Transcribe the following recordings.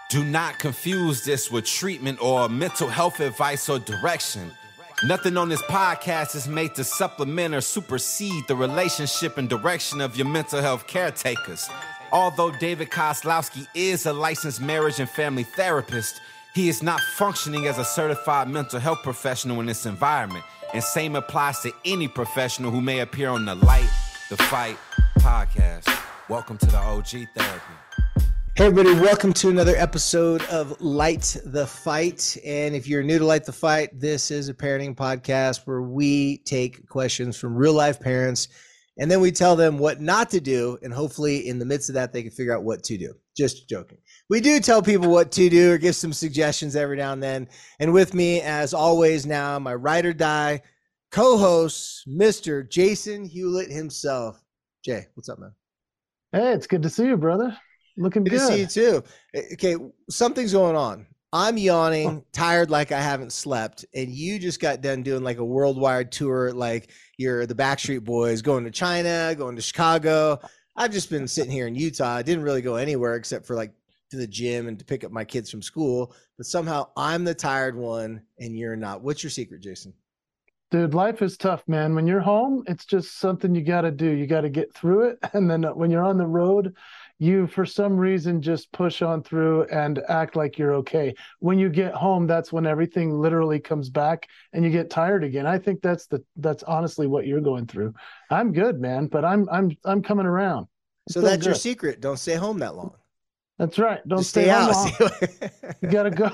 Do not confuse this with treatment or mental health advice or direction. Nothing on this podcast is made to supplement or supersede the relationship and direction of your mental health caretakers. Although David Kozlowski is a licensed marriage and family therapist, he is not functioning as a certified mental health professional in this environment. And same applies to any professional who may appear on the Light the Fight podcast. Welcome to the OG Therapy. Hey everybody, welcome to another episode of Light the Fight. And if you're new to Light the Fight, this is a parenting podcast where we take questions from real life parents and then we tell them what not to do. And hopefully in the midst of that, they can figure out what to do. Just joking. We do tell people what to do or give some suggestions every now and then. And with me, as always now, my ride or die co-host, Mr. Jason Hewlett himself. Jay, what's up, man? Hey, it's good to see you, brother. Looking good. Good to see you too. Okay, something's going on. I'm yawning, tired like I haven't slept, and you just got done doing like a worldwide tour, like you're the Backstreet Boys, going to China, going to Chicago. I've just been sitting here in Utah. I didn't really go anywhere except for like to the gym and to pick up my kids from school, but somehow I'm the tired one and you're not. What's your secret, Jason? Dude, life is tough, man. When you're home, it's just something you got to do. You got to get through it. And then when you're on the road, you, for some reason, just push on through and act like you're okay. When you get home, that's when everything literally comes back and you get tired again. I think that's honestly what you're going through. I'm good, man, but I'm coming around. So that's your secret. Don't stay home that long. That's right. Don't just stay out. Long. You got to go.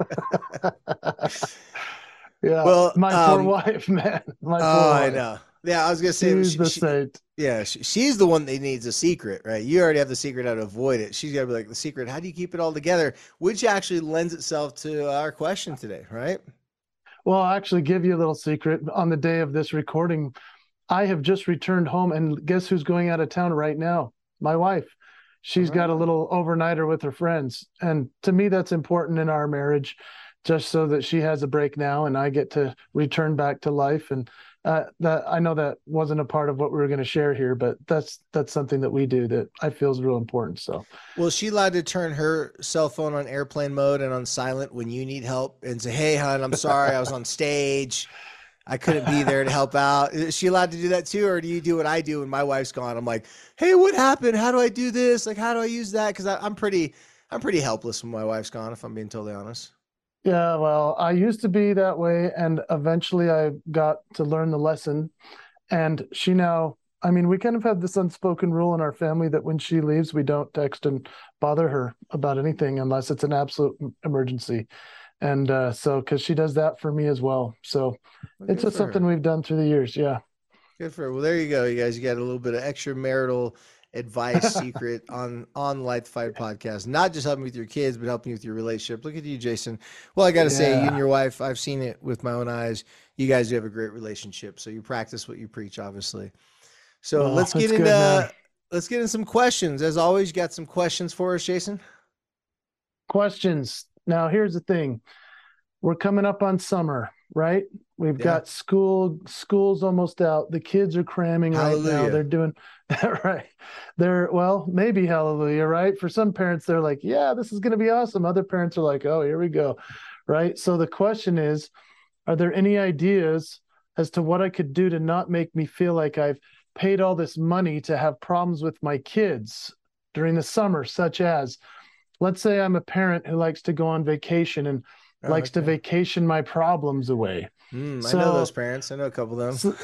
Yeah, well, my poor wife, man. My poor wife. I know. Yeah, I was gonna say she's the one that needs a secret, right? You already have the secret how to avoid it. She's got to be like the secret. How do you keep it all together? Which actually lends itself to our question today, right? Well, I'll actually give you a little secret. On the day of this recording, I have just returned home, and guess who's going out of town right now? My wife. She's got a little overnighter with her friends, and to me, that's important in our marriage. Just so that she has a break now and I get to return back to life. And that I know that wasn't a part of what we were going to share here, but that's something that we do that I feel is real important. So, well, is she allowed to turn her cell phone on airplane mode and on silent when you need help and say, "Hey, hon, I'm sorry, I was on stage. I couldn't be there to help out." Is she allowed to do that too? Or do you do what I do when my wife's gone? I'm like, "Hey, what happened? How do I do this? Like, how do I use that?" Because I'm pretty helpless when my wife's gone, if I'm being totally honest. Yeah, well, I used to be that way, and eventually I got to learn the lesson. And she now, I mean, we kind of have this unspoken rule in our family that when she leaves, we don't text and bother her about anything unless it's an absolute emergency. And so, because she does that for me as well. So it's just something we've done through the years. Yeah. Good for her. Well, there you go, you guys. You got a little bit of extramarital advice secret on Light the Fight podcast. Not just helping with your kids, but helping you with your relationship. Look at you, Jason. Well, I got to say, you and your wife, I've seen it with my own eyes. You guys do have a great relationship. So you practice what you preach, obviously. So let's get into some questions. As always, you got some questions for us, Jason? Questions. Now, here's the thing. We're coming up on summer, right? We've got school's almost out. The kids are cramming right now. They're doing right. Maybe hallelujah, right? For some parents, they're like, yeah, this is going to be awesome. Other parents are like, oh, here we go. Right. So the question is, are there any ideas as to what I could do to not make me feel like I've paid all this money to have problems with my kids during the summer, such as, let's say I'm a parent who likes to go on vacation and likes to vacation my problems away. I know those parents. I know a couple of them.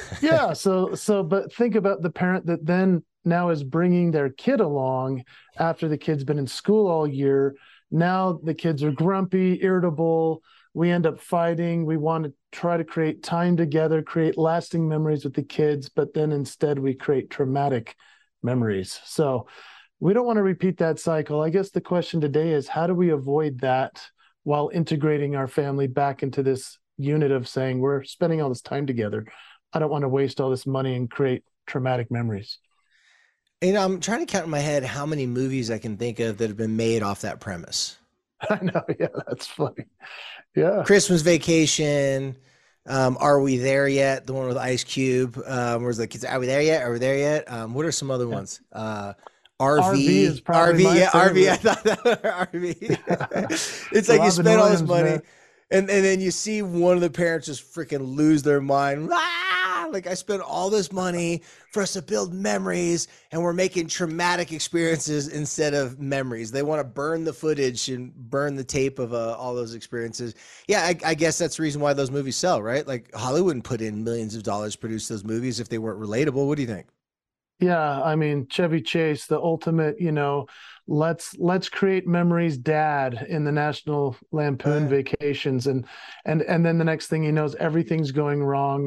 But think about the parent that then now is bringing their kid along after the kid's been in school all year. Now the kids are grumpy, irritable. We end up fighting. We want to try to create time together, create lasting memories with the kids, but then instead we create traumatic memories. So we don't want to repeat that cycle. I guess the question today is, how do we avoid that while integrating our family back into this unit of saying, we're spending all this time together. I don't want to waste all this money and create traumatic memories. And I'm trying to count in my head how many movies I can think of that have been made off that premise. I know. Yeah, that's funny. Yeah. Christmas Vacation. Are We There Yet? The one with Ice Cube. Where's the kids? Are we there yet? Are we there yet? What are some other ones? RV is probably RV, yeah, favorite. RV. I thought that was RV. It's like you spend all this money, and then you see one of the parents just freaking lose their mind. Ah! Like, I spent all this money for us to build memories, and we're making traumatic experiences instead of memories. They want to burn the footage and burn the tape of all those experiences. Yeah, I guess that's the reason why those movies sell, right? Like, Hollywood wouldn't put in millions of dollars to produce those movies if they weren't relatable. What do you think? Yeah, I mean, Chevy Chase, the ultimate, let's create memories dad in the National Lampoon Vacations, and then the next thing he knows, everything's going wrong.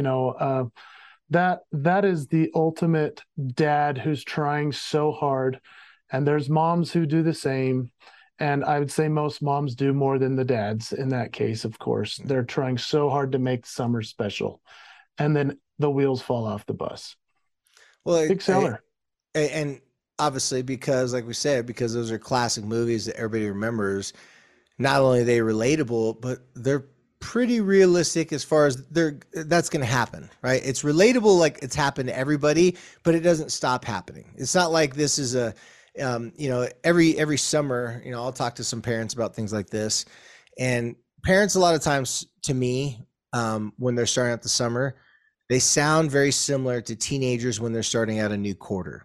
That is the ultimate dad who's trying so hard, and there's moms who do the same. And I would say most moms do more than the dads in that case, of course. They're trying so hard to make summer special, and then the wheels fall off the bus. Well, big seller. And obviously, because like we said, because those are classic movies that everybody remembers, not only are they relatable, but they're pretty realistic as far as that's going to happen, right? It's relatable, like it's happened to everybody, but it doesn't stop happening. It's not like this is every summer, I'll talk to some parents about things like this, and parents a lot of times to me, when they're starting out the summer, they sound very similar to teenagers when they're starting out a new quarter.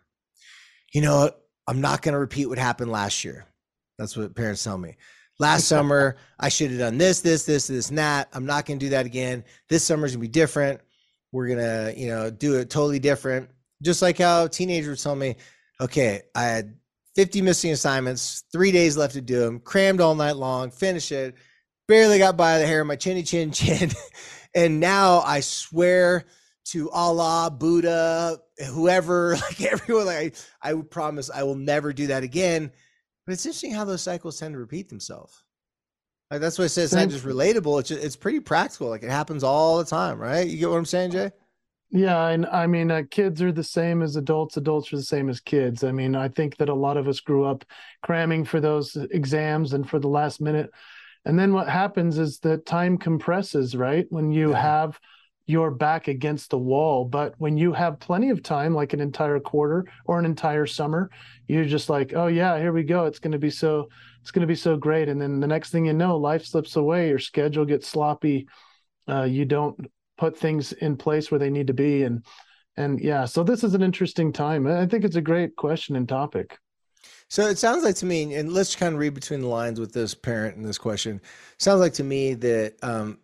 I'm not going to repeat what happened last year. That's what parents tell me. Last summer, I should have done this, and that. I'm not going to do that again. This summer's going to be different. We're going to, do it totally different. Just like how teenagers tell me, okay, I had 50 missing assignments, 3 days left to do them, crammed all night long, finished it, barely got by the hair of my chinny chin chin. And now I swear to Allah, Buddha, whoever, like everyone, like I would promise I will never do that again. But it's interesting how those cycles tend to repeat themselves. Like, that's what I said. It's not just relatable. It's pretty practical. Like, it happens all the time, right? You get what I'm saying, Jay? Yeah, and I mean, kids are the same as adults. Adults are the same as kids. I mean, I think that a lot of us grew up cramming for those exams and for the last minute. And then what happens is that time compresses, right? When you have your back against the wall. But when you have plenty of time, like an entire quarter or an entire summer, you're just like, oh yeah, here we go. It's going to be so great. And then the next thing you know, life slips away, your schedule gets sloppy. You don't put things in place where they need to be. And yeah, so this is an interesting time. I think it's a great question and topic. So it sounds like to me, and let's kind of read between the lines with this parent and this question. Sounds like to me that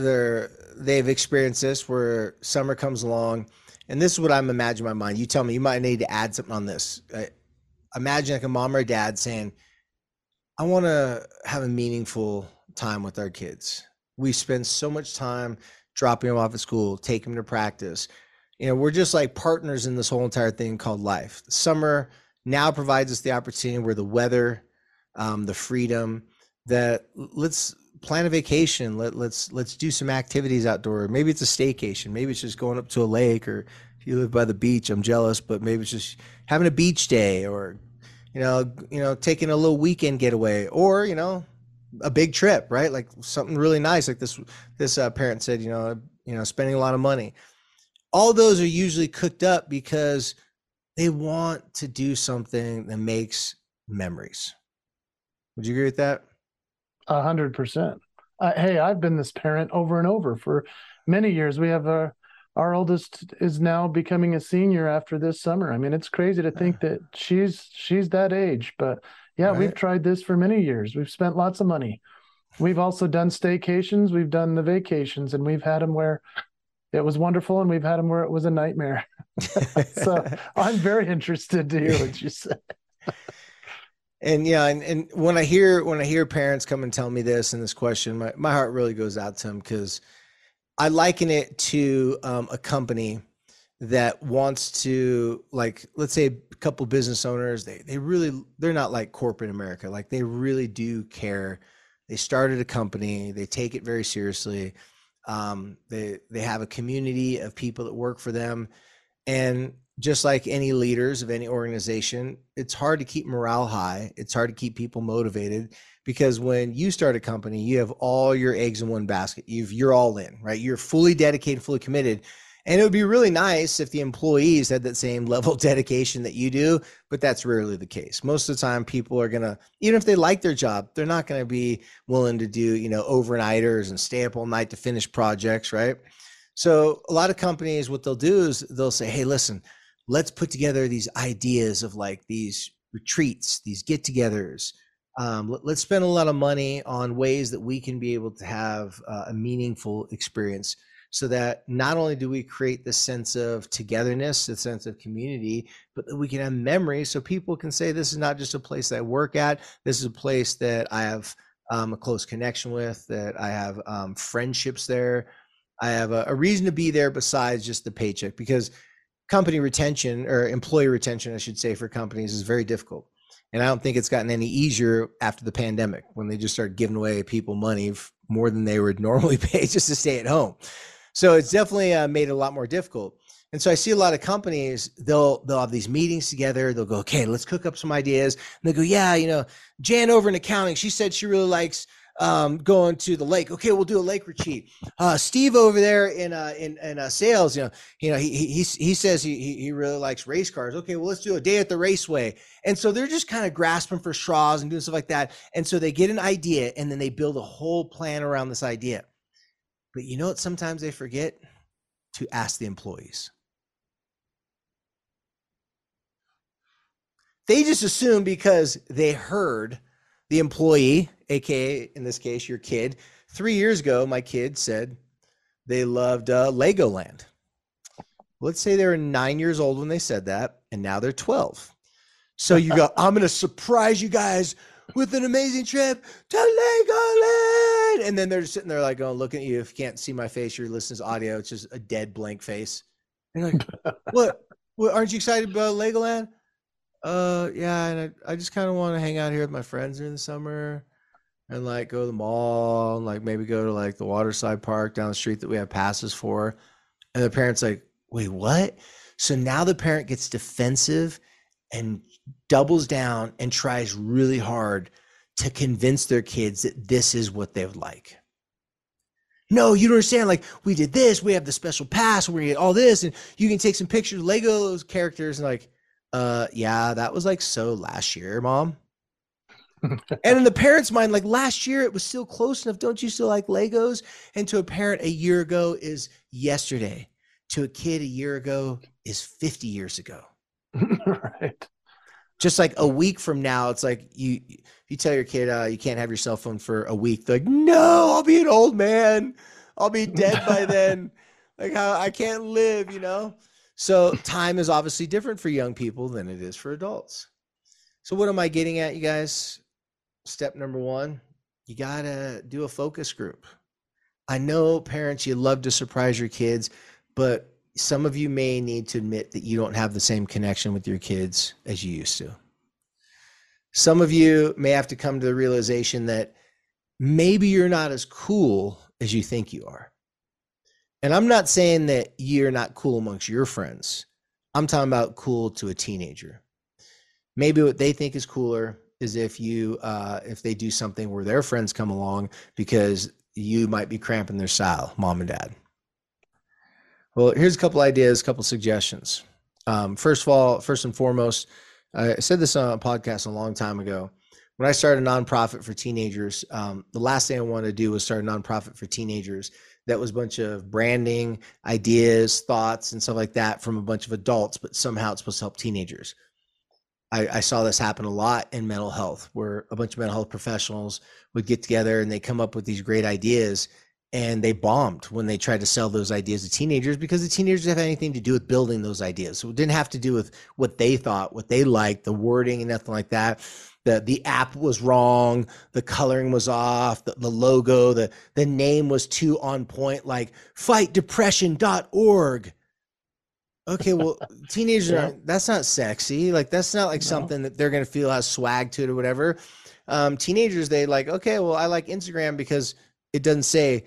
they've experienced this where summer comes along, and this is what I'm imagining in my mind. You tell me, you might need to add something on this. Imagine like a mom or a dad saying, I want to have a meaningful time with our kids. We spend so much time dropping them off at school, taking them to practice. We're just like partners in this whole entire thing called life. Summer now provides us the opportunity where the weather, the freedom, that let's plan a vacation. Let's do some activities outdoor. Maybe it's a staycation. Maybe it's just going up to a lake, or if you live by the beach, I'm jealous, but maybe it's just having a beach day, or, taking a little weekend getaway, or, a big trip, right? Like something really nice. Like this parent said, spending a lot of money. All those are usually cooked up because they want to do something that makes memories. Would you agree with that? 100%. Hey, I've been this parent over and over for many years. We have our oldest is now becoming a senior after this summer. I mean, it's crazy to think that she's that age, but yeah, right. We've tried this for many years. We've spent lots of money. We've also done staycations. We've done the vacations, and we've had them where it was wonderful, and we've had them where it was a nightmare. So I'm very interested to hear what you said. And yeah, and when I hear parents come and tell me this and this question, my heart really goes out to them, because I liken it to a company that wants to, like, let's say a couple business owners, they're not like corporate America. Like, they really do care. They started a company. They take it very seriously. They have a community of people that work for them. And just like any leaders of any organization, it's hard to keep morale high. It's hard to keep people motivated, because when you start a company, you have all your eggs in one basket. You're all in, right? You're fully dedicated, fully committed. And it would be really nice if the employees had that same level of dedication that you do, but that's rarely the case. Most of the time, people are going to, even if they like their job, they're not going to be willing to do, overnighters and stay up all night to finish projects, right? So a lot of companies, what they'll do is they'll say, hey, listen, let's put together these ideas of like these retreats, these get-togethers. Let's spend a lot of money on ways that we can be able to have a meaningful experience, so that not only do we create this sense of togetherness, the sense of community, but that we can have memories so people can say, this is not just a place that I work at. This is a place that I have a close connection with, that I have friendships there. I have a reason to be there besides just the paycheck, because company retention, or employee retention, I should say, for companies is very difficult. And I don't think it's gotten any easier after the pandemic, when they just started giving away people money more than they would normally pay just to stay at home. So it's definitely made it a lot more difficult. And so I see a lot of companies, they'll have these meetings together. They'll go, okay, let's cook up some ideas. And they go, yeah, Jan over in accounting, she said she really likes going to the lake. Okay, we'll do a lake retreat. Steve over there in sales, he says he really likes race cars. Okay, well, let's do a day at the raceway. And so they're just kind of grasping for straws and doing stuff like that. And so they get an idea, and then they build a whole plan around this idea. But you know what? Sometimes they forget to ask the employees. They just assume because they heard the employee, aka in this case your kid. 3 years ago, my kid said they loved Legoland. Let's say they were 9 years old when they said that, and now they're 12. So you go, I'm going to surprise you guys with an amazing trip to Legoland. And then they're just sitting there like going, looking at you. If you can't see my face, you're listening to audio. It's just a dead blank face. And you're like, what, aren't you excited about Legoland? Yeah. And I just kind of want to hang out here with my friends during the summer and like go to the mall and like maybe go to like the Waterside Park down the street that we have passes for. And the parent's like, wait, what? So now the parent gets defensive and doubles down and tries really hard to convince their kids that this is what they would like. No, you don't understand. Like, we did this, we have the special pass, we're gonna get all this, and you can take some pictures of Lego's characters. And like, yeah, that was like so last year, Mom. And in the parent's mind, like, last year it was still close enough. Don't you still like Legos? And to a parent, a year ago is yesterday. To a kid, a year ago is 50 years ago. Right. Just like a week from now, it's like you tell your kid you can't have your cell phone for a week. They're like, no, I'll be an old man. I'll be dead by then. Like, how I can't live, So time is obviously different for young people than it is for adults. So what am I getting at, you guys? Step number 1, you got to do a focus group. I know, parents, you love to surprise your kids, but some of you may need to admit that you don't have the same connection with your kids as you used to. Some of you may have to come to the realization that maybe you're not as cool as you think you are. And I'm not saying that you're not cool amongst your friends. I'm talking about cool to a teenager. Maybe what they think is cooler is if they do something where their friends come along because you might be cramping their style, mom and dad. Well, here's a couple ideas, a couple suggestions. First and foremost, I said this on a podcast a long time ago. When I started a nonprofit for teenagers, the last thing I wanted to do was start a nonprofit for teenagers that was a bunch of branding, ideas, thoughts, and stuff like that from a bunch of adults, but somehow it's supposed to help teenagers. I saw this happen a lot in mental health, where a bunch of mental health professionals would get together and they come up with these great ideas, and they bombed when they tried to sell those ideas to teenagers, because the teenagers didn't have anything to do with building those ideas. So it didn't have to do with what they thought, what they liked, the wording and nothing like that. The app was wrong. The coloring was off. The logo, the name was too on point, like fightdepression.org. Okay, well, teenagers, that's not sexy. Like, that's not like something that they're going to feel has swag to it or whatever. Teenagers, they like, okay, well, I like Instagram because it doesn't say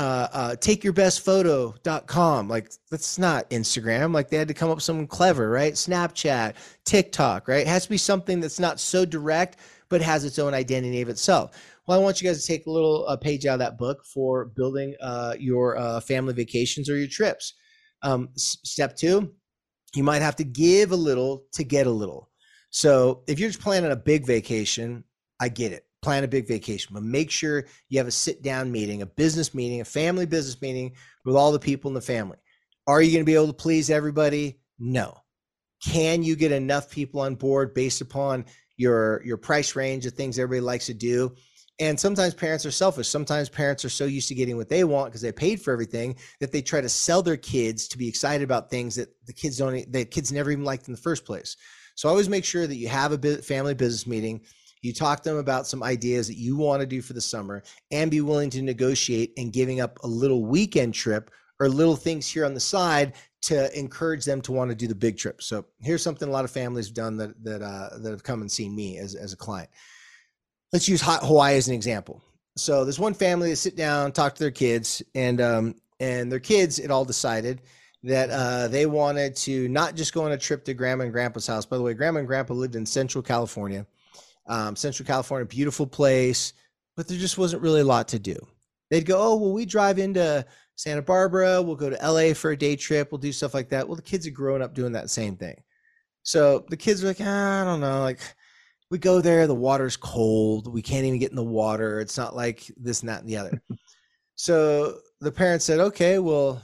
takeyourbestphoto.com. Like, that's not Instagram. Like, they had to come up with something clever, right? Snapchat, TikTok, right? It has to be something that's not so direct, but has its own identity of itself. Well, I want you guys to take a little page out of that book for building your family vacations or your trips. Step two, you might have to give a little to get a little. So if you're just planning a big vacation, I get it. Plan a big vacation, but make sure you have a sit down meeting, a business meeting, a family business meeting with all the people in the family. Are you going to be able to please everybody? No. Can you get enough people on board based upon your price range of things everybody likes to do? And sometimes parents are selfish. Sometimes parents are so used to getting what they want because they paid for everything that they try to sell their kids to be excited about things that the kids never even liked in the first place. So always make sure that you have a family business meeting. You talk to them about some ideas that you want to do for the summer and be willing to negotiate and giving up a little weekend trip or little things here on the side to encourage them to want to do the big trip. So here's something a lot of families have done that have come and seen me as a client. Let's use Hawaii as an example. So there's one family that sit down, talk to their kids, and their kids had all decided that they wanted to not just go on a trip to Grandma and Grandpa's house. By the way, Grandma and Grandpa lived in Central California. Central California, beautiful place, but there just wasn't really a lot to do. They'd go, oh, well, we drive into Santa Barbara. We'll go to LA for a day trip. We'll do stuff like that. Well, the kids are growing up doing that same thing. So the kids are like, I don't know. Like we go there, the water's cold. We can't even get in the water. It's not like this and that and the other. So the parents said, okay, well,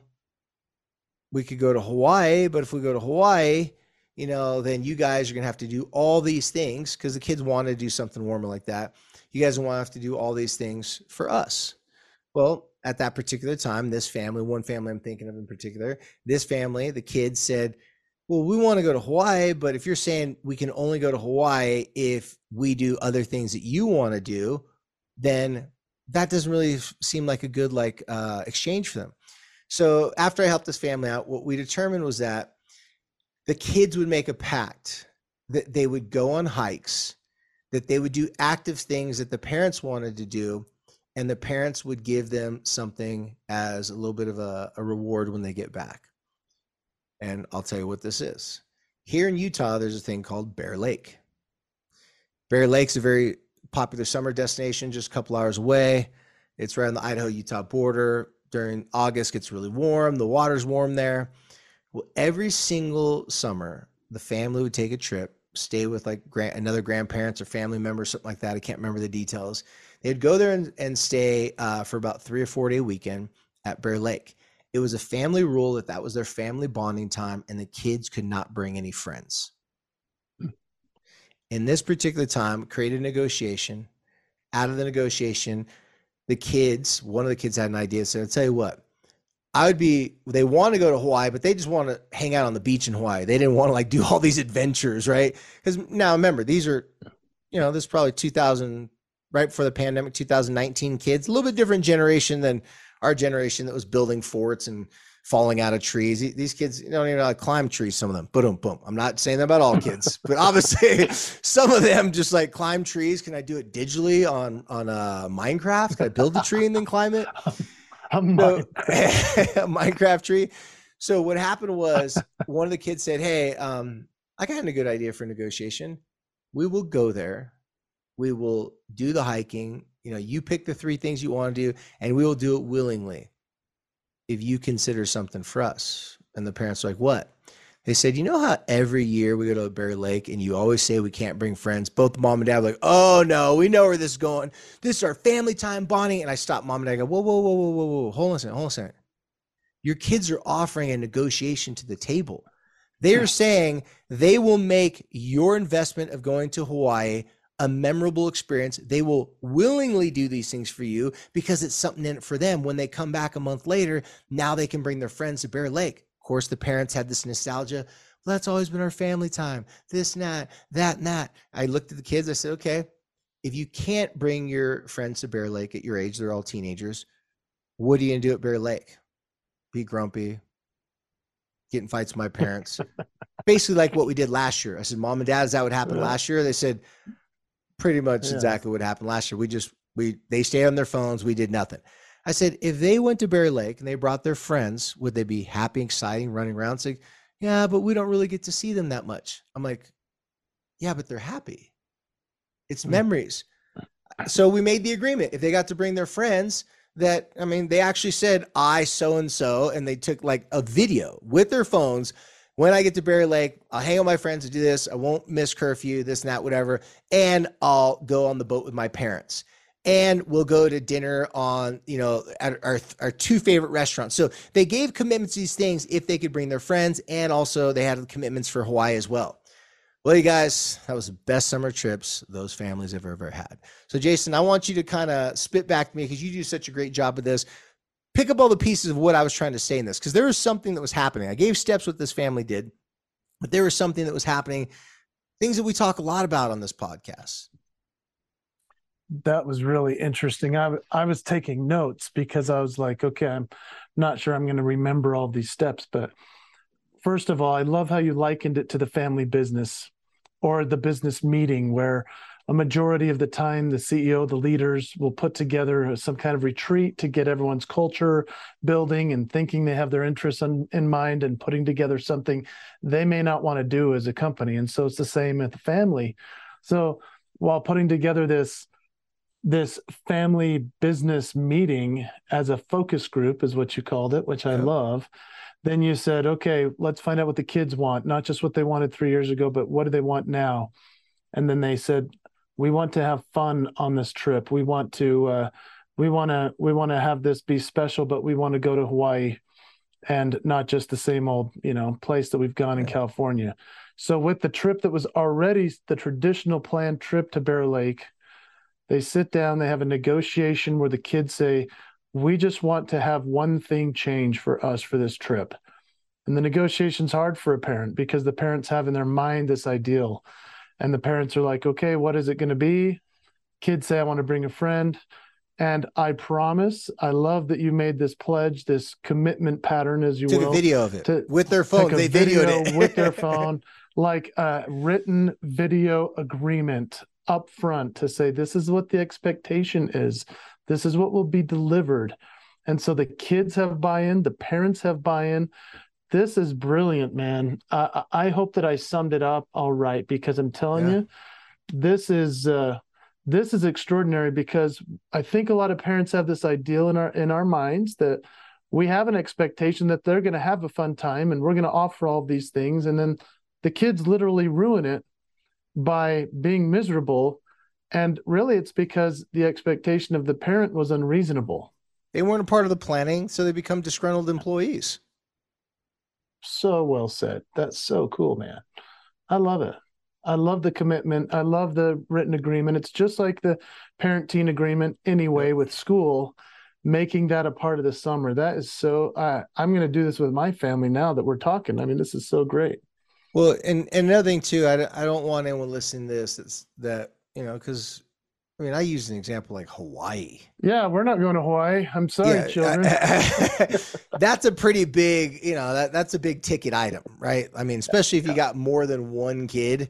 we could go to Hawaii, but if we go to Hawaii, then you guys are going to have to do all these things because the kids want to do something warmer like that. You guys want to have to do all these things for us. Well, at that particular time, this family, one family I'm thinking of in particular, this family, the kids said, well, we want to go to Hawaii, but if you're saying we can only go to Hawaii if we do other things that you want to do, then that doesn't really seem like a good exchange for them. So after I helped this family out, what we determined was that the kids would make a pact that they would go on hikes, that they would do active things that the parents wanted to do, and the parents would give them something as a little bit of a reward when they get back. And I'll tell you what this is. Here in Utah, there's a thing called Bear Lake. Bear Lake's a very popular summer destination, just a couple hours away. It's right on the Idaho-Utah border. During August, it gets really warm. The water's warm there. Well, every single summer, the family would take a trip, stay with another grandparents or family members, something like that. I can't remember the details. They'd go there and stay for about 3 or 4 day weekend at Bear Lake. It was a family rule that was their family bonding time, and the kids could not bring any friends. In this particular time, created a negotiation. Out of the negotiation, one of the kids had an idea. So I'll tell you what, they want to go to Hawaii, but they just want to hang out on the beach in Hawaii. They didn't want to do all these adventures, right? Because now remember, these are, this is probably 2000, right before the pandemic, 2019 kids, a little bit different generation than our generation that was building forts and falling out of trees. These kids don't even know how to climb trees, some of them. Boom. I'm not saying that about all kids, but obviously some of them just climb trees. Can I do it digitally on Minecraft? Can I build a tree and then climb it? A Minecraft tree. So what happened was one of the kids said, hey, I got a good idea for negotiation. We will go there. We will do the hiking. You pick the 3 things you want to do, and we will do it willingly if you consider something for us. And the parents were like, what? They said, you know how every year we go to Bear Lake and you always say we can't bring friends? Both mom and dad were like, oh no, we know where this is going. This is our family time bonding. And I stopped mom and dad and go, whoa. Hold on a second. Your kids are offering a negotiation to the table. They're saying they will make your investment of going to Hawaii a memorable experience. They will willingly do these things for you because it's something in it for them. When they come back a month later, now they can bring their friends to Bear Lake. Of course, the parents had this nostalgia. Well, that's always been our family time. This and that and that. I looked at the kids. I said, okay, if you can't bring your friends to Bear Lake at your age, they're all teenagers. What are you going to do at Bear Lake? Be grumpy, get in fights with my parents. Basically like what we did last year. I said, Mom and Dad, is that what happened last year? They said, pretty much exactly what happened last year. They stayed on their phones. We did nothing. I said, if they went to Bear Lake and they brought their friends, would they be happy, exciting, running around? Saying, yeah, but we don't really get to see them that much. I'm like, yeah, but they're happy. It's memories. So we made the agreement. If they got to bring their friends, that, I mean, they actually said, I so-and-so, and they took like a video with their phones. When I get to Bear Lake, I'll hang out with my friends and do this. I won't miss curfew, this and that, whatever. And I'll go on the boat with my parents. And we'll go to dinner on, at our two favorite restaurants. So they gave commitments to these things if they could bring their friends. And also they had commitments for Hawaii as well. Well, you guys, that was the best summer trips those families have ever had. So Jason, I want you to kind of spit back to me because you do such a great job of this. Pick up all the pieces of what I was trying to say in this, because there was something that was happening. I gave steps what this family did, but there was something that was happening, things that we talk a lot about on this podcast. That was really interesting. I was taking notes because I was like, okay, I'm not sure I'm going to remember all these steps. But first of all, I love how you likened it to the family business or the business meeting, where a majority of the time the CEO, the leaders will put together some kind of retreat to get everyone's culture building and thinking they have their interests in mind and putting together something they may not want to do as a company. And so it's the same at the family. So while putting together this family business meeting as a focus group is what you called it, which I love. Then you said, okay, let's find out what the kids want, not just what they wanted 3 years ago, but what do they want now? And then they said, we want to have fun on this trip. We want to have this be special, but we want to go to Hawaii and not just the same old, place that we've gone in California. So with the trip that was already the traditional planned trip to Bear Lake, they sit down, they have a negotiation where the kids say, we just want to have one thing change for us for this trip. And the negotiation's hard for a parent because the parents have in their mind this ideal. And the parents are like, okay, what is it going to be? Kids say, I want to bring a friend. And I promise, I love that you made this pledge, this commitment pattern, as you will. Took a video of it with their phone. They videoed it with their phone, like a written video agreement up front to say, this is what the expectation is. This is what will be delivered. And so the kids have buy-in, the parents have buy-in. This is brilliant, man. I hope that I summed it up all right, because I'm telling you, this is extraordinary, because I think a lot of parents have this ideal in our minds that we have an expectation that they're going to have a fun time and we're going to offer all of these things. And then the kids literally ruin it by being miserable. And really, it's because the expectation of the parent was unreasonable. They weren't a part of the planning, so they become disgruntled employees. So well said. That's so cool, man. I love it. I love the commitment. I love the written agreement. It's just like the parent-teen agreement anyway with school, making that a part of the summer. That is so, I'm going to do this with my family now that we're talking. I mean, this is so great. Well, and another thing too, I don't want anyone listening to this because I use an example like Hawaii. Yeah, we're not going to Hawaii. I'm sorry, children. That's a pretty big, that's a big ticket item, right? I mean, especially if you got more than one kid.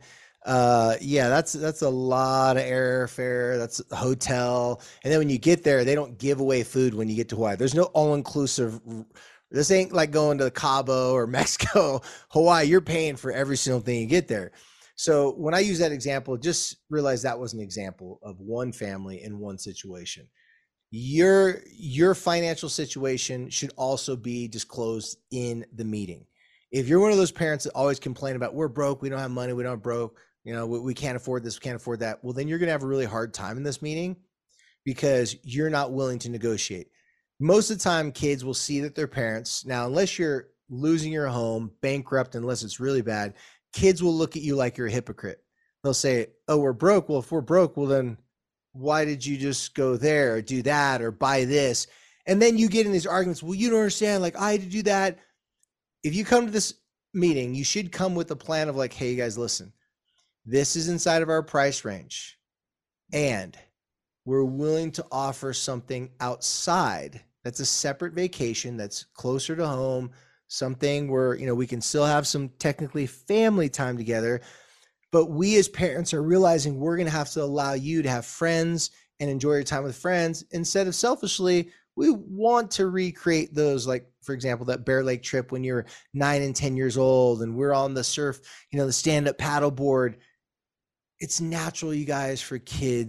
That's a lot of airfare. That's a hotel. And then when you get there, they don't give away food when you get to Hawaii. There's no all-inclusive. This ain't like going to Cabo or Mexico. Hawaii, you're paying for every single thing you get there. So when I use that example, just realize that was an example of one family in one situation. Your financial situation should also be disclosed in the meeting. If you're one of those parents that always complain about, we're broke, we don't have money, we don't have broke, we can't afford this, we can't afford that. Well, then you're going to have a really hard time in this meeting because you're not willing to negotiate. Most of the time, kids will see that their parents, now, unless you're losing your home, bankrupt, unless it's really bad, kids will look at you like you're a hypocrite. They'll say, oh, we're broke. Well, if we're broke, well, then why did you just go there or do that or buy this? And then you get in these arguments. Well, you don't understand. Like, I had to do that. If you come to this meeting, you should come with a plan of like, hey, you guys, listen, this is inside of our price range. And we're willing to offer something outside that's a separate vacation that's closer to home, something where, we can still have some technically family time together. But we as parents are realizing we're going to have to allow you to have friends and enjoy your time with friends instead of selfishly, we want to recreate those, like, for example, that Bear Lake trip when you're 9 and 10 years old and we're on the surf, the stand-up paddleboard. It's natural, you guys, for kids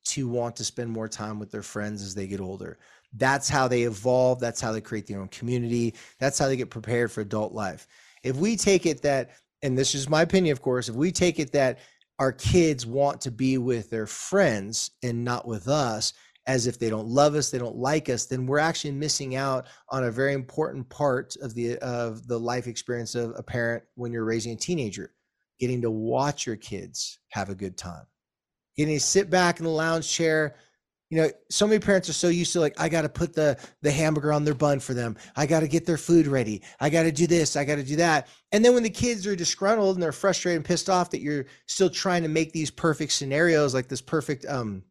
to want to spend more time with their friends as they get older. That's how they evolve. That's how they create their own community. That's how they get prepared for adult life. If we take it that, and this is my opinion, of course, if we take it that our kids want to be with their friends and not with us, as if they don't love us, they don't like us, then we're actually missing out on a very important part of the life experience of a parent when you're raising a teenager, getting to watch your kids have a good time, getting to sit back in the lounge chair. You know, so many parents are so used to like, I got to put the hamburger on their bun for them. I got to get their food ready. I got to do this. I got to do that. And then when the kids are disgruntled and they're frustrated and pissed off that you're still trying to make these perfect scenarios, like this perfect,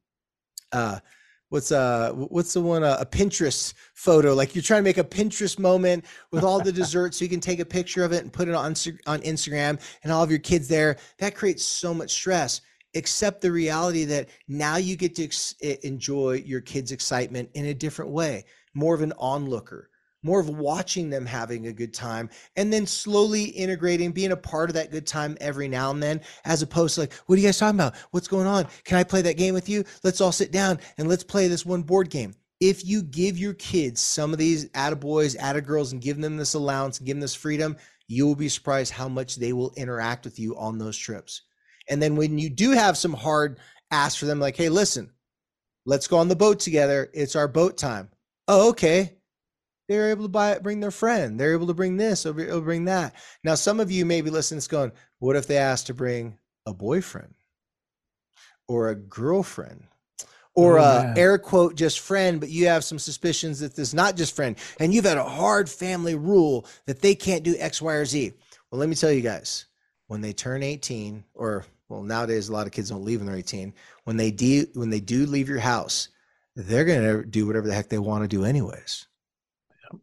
what's the one, a Pinterest photo, like you're trying to make a Pinterest moment with all the desserts so you can take a picture of it and put it on Instagram and all of your kids there. That creates so much stress. Accept the reality that now you get to enjoy your kids' excitement in a different way, more of an onlooker, more of watching them having a good time, and then slowly integrating, being a part of that good time every now and then, as opposed to like, what are you guys talking about? What's going on? Can I play that game with you? Let's all sit down and let's play this one board game. If you give your kids some of these attaboys, attagirls, and give them this allowance and give them this freedom, you will be surprised how much they will interact with you on those trips. And then when you do have some hard asks for them, like, hey, listen, let's go on the boat together. It's our boat time. Oh, okay. They're able to bring their friend. They're able to bring this or bring that. Now, some of you may be listening to this going, what if they asked to bring a boyfriend or a girlfriend or air quote, just friend, but you have some suspicions that this is not just friend and you've had a hard family rule that they can't do X, Y, or Z. Well, let me tell you guys, when they turn 18 or well, nowadays, a lot of kids don't leave when they're 18. When they do leave your house, they're going to do whatever the heck they want to do anyways. Yep.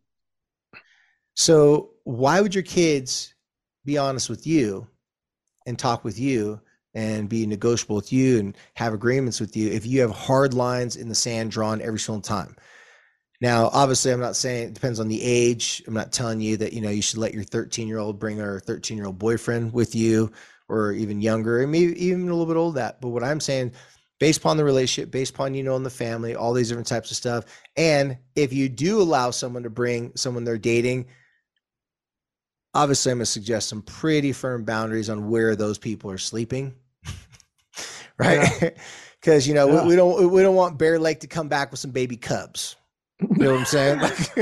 So why would your kids be honest with you and talk with you and be negotiable with you and have agreements with you if you have hard lines in the sand drawn every single time? Now, obviously, I'm not saying it depends on the age. I'm not telling you that, you should let your 13-year-old bring her 13-year-old boyfriend with you, or even younger, and maybe even a little bit old that. But what I'm saying, based upon the relationship, based upon, in the family, all these different types of stuff. And if you do allow someone to bring someone they're dating, obviously I'm going to suggest some pretty firm boundaries on where those people are sleeping. Right? Because, we don't want Bear Lake to come back with some baby cubs. You know what I'm saying?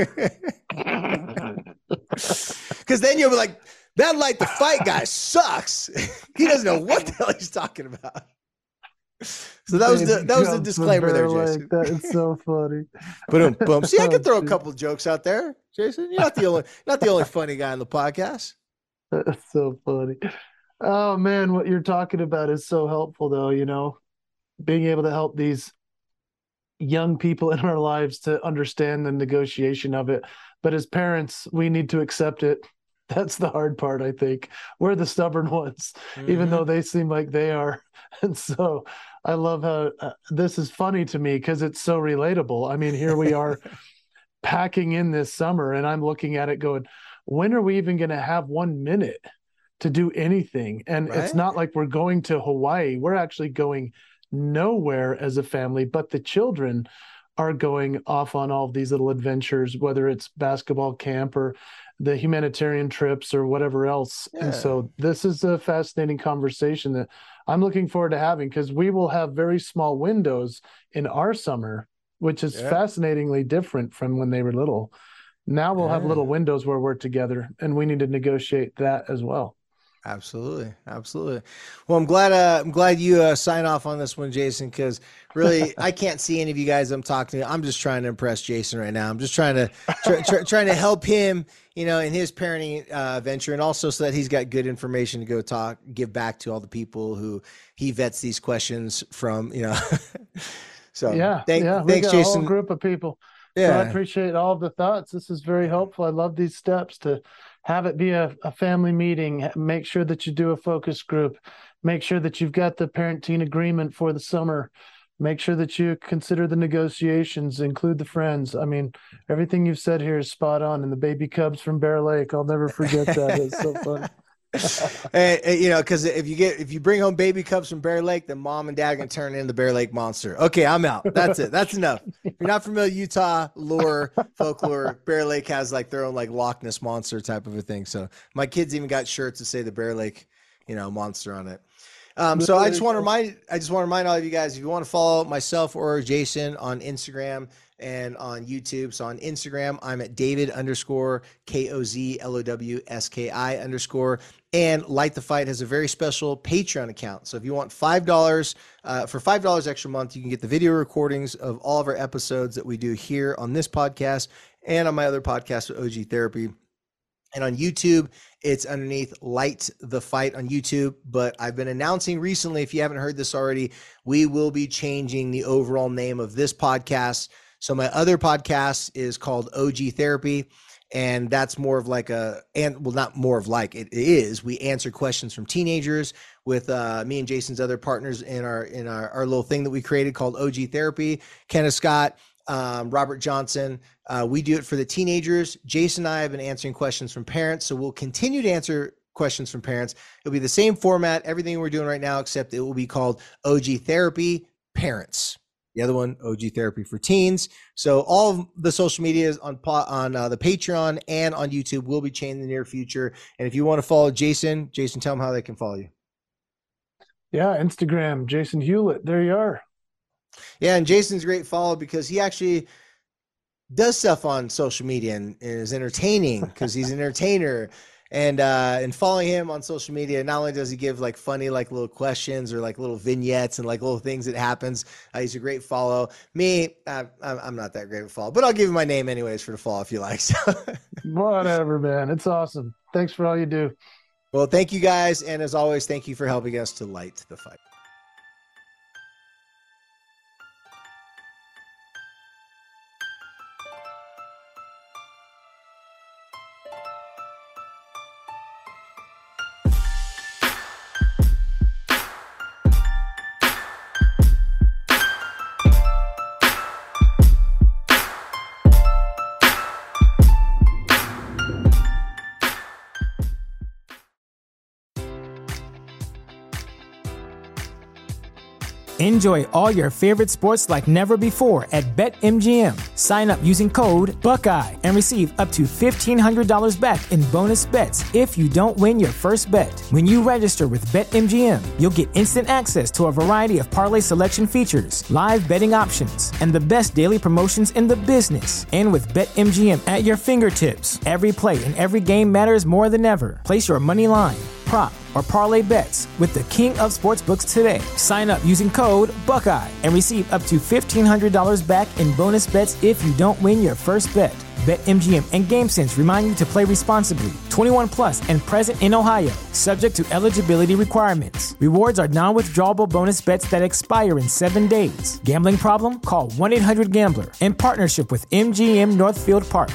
Because then you'll be like, that Light the Fight guy sucks. He doesn't know what the hell he's talking about. So that was the disclaimer there, Jason. That is so funny. Boom. See, I can throw a couple of jokes out there, Jason. You're not the only funny guy on the podcast. That's so funny. Oh man, what you're talking about is so helpful, though. Being able to help these young people in our lives to understand the negotiation of it. But as parents, we need to accept it. That's the hard part, I think. We're the stubborn ones, even though they seem like they are. And so I love how this is funny to me because it's so relatable. I mean, here we are packing in this summer and I'm looking at it going, when are we even going to have 1 minute to do anything? And It's not like we're going to Hawaii. We're actually going nowhere as a family, but the children are going off on all of these little adventures, whether it's basketball camp or the humanitarian trips or whatever else. Yeah. And so this is a fascinating conversation that I'm looking forward to having because we will have very small windows in our summer, which is fascinatingly different from when they were little. Now we'll have little windows where we're together and we need to negotiate that as well. Absolutely. Well, I'm glad you sign off on this one, Jason, because really I can't see any of you guys I'm talking to. I'm just trying to impress Jason right now. I'm just trying to trying to help him, in his parenting venture, and also so that he's got good information to give back to all the people who he vets these questions from. So thanks, Jason. A whole group of people. Yeah, so I appreciate all of the thoughts. This is very helpful. I love these steps to have it be a family meeting. Make sure that you do a focus group. Make sure that you've got the parent-teen agreement for the summer. Make sure that you consider the negotiations, include the friends. I mean, everything you've said here is spot on. And the baby cubs from Bear Lake, I'll never forget that. It's so fun. And, you know, because if you bring home baby cubs from Bear Lake, then mom and dad can turn into the Bear Lake monster. Okay, I'm out. That's it. That's enough. If you're not familiar with Utah lore, folklore, Bear Lake has like their own like Loch Ness monster type of a thing. So my kids even got shirts that say the Bear Lake, you know, monster on it. So I just want to remind all of you guys, if you want to follow myself or Jason on Instagram and on YouTube. So on Instagram, I'm at David_KOZLOWSKI_. And Light the Fight has a very special Patreon account. So if you want $5, for $5 extra a month, you can get the video recordings of all of our episodes that we do here on this podcast and on my other podcast with OG Therapy. And on YouTube, it's underneath Light the Fight on YouTube. But I've been announcing recently, if you haven't heard this already, we will be changing the overall name of this podcast. So my other podcast is called OG Therapy. And that's more of like not more of like, it is. We answer questions from teenagers with me and Jason's other partners in our little thing that we created called OG Therapy. Kenneth Scott, Robert Johnson. We do it for the teenagers. Jason and I have been answering questions from parents, so we'll continue to answer questions from parents. It'll be the same format, everything we're doing right now, except it will be called OG Therapy Parents. The other one, OG Therapy for Teens. So all of the social medias on the Patreon and on YouTube will be changed in the near future. And if you want to follow Jason, tell them how they can follow you. Yeah, Instagram, Jason Hewlett. There you are. Yeah, and Jason's a great follow because he actually does stuff on social media and is entertaining because he's an entertainer. And following him on social media, not only does he give like funny like little questions or like little vignettes and like little things that happens, he's a great follow. Me, I'm not that great of a follow, but I'll give you my name anyways for the follow if you like. So. Whatever, man. It's awesome. Thanks for all you do. Well, thank you guys. And as always, thank you for helping us to light the fight. Enjoy all your favorite sports like never before at BetMGM. Sign up using code Buckeye and receive up to $1,500 back in bonus bets if you don't win your first bet. When you register with BetMGM, you'll get instant access to a variety of parlay selection features, live betting options, and the best daily promotions in the business. And with BetMGM at your fingertips, every play and every game matters more than ever. Place your money line, prop, or parlay bets with the king of sportsbooks today. Sign up using code Buckeye and receive up to $1,500 back in bonus bets if you don't win your first bet. BetMGM and GameSense remind you to play responsibly. 21 plus and present in Ohio, subject to eligibility requirements. Rewards are non-withdrawable bonus bets that expire in 7 days. Gambling problem? Call 1-800-GAMBLER in partnership with MGM Northfield Park.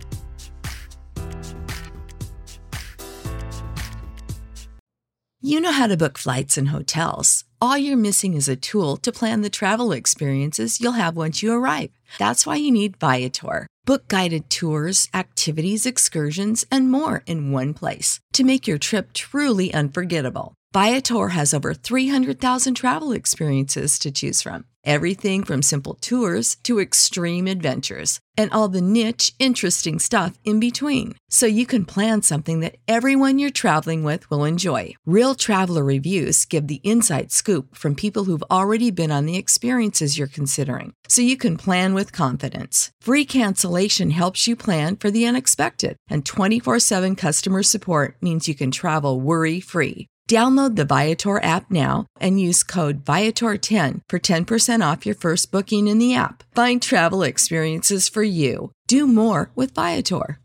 You know how to book flights and hotels. All you're missing is a tool to plan the travel experiences you'll have once you arrive. That's why you need Viator. Book guided tours, activities, excursions, and more in one place to make your trip truly unforgettable. Viator has over 300,000 travel experiences to choose from. Everything from simple tours to extreme adventures and all the niche, interesting stuff in between. So you can plan something that everyone you're traveling with will enjoy. Real traveler reviews give the inside scoop from people who've already been on the experiences you're considering. So you can plan with confidence. Free cancellation helps you plan for the unexpected. And 24/7 customer support means you can travel worry-free. Download the Viator app now and use code Viator10 for 10% off your first booking in the app. Find travel experiences for you. Do more with Viator.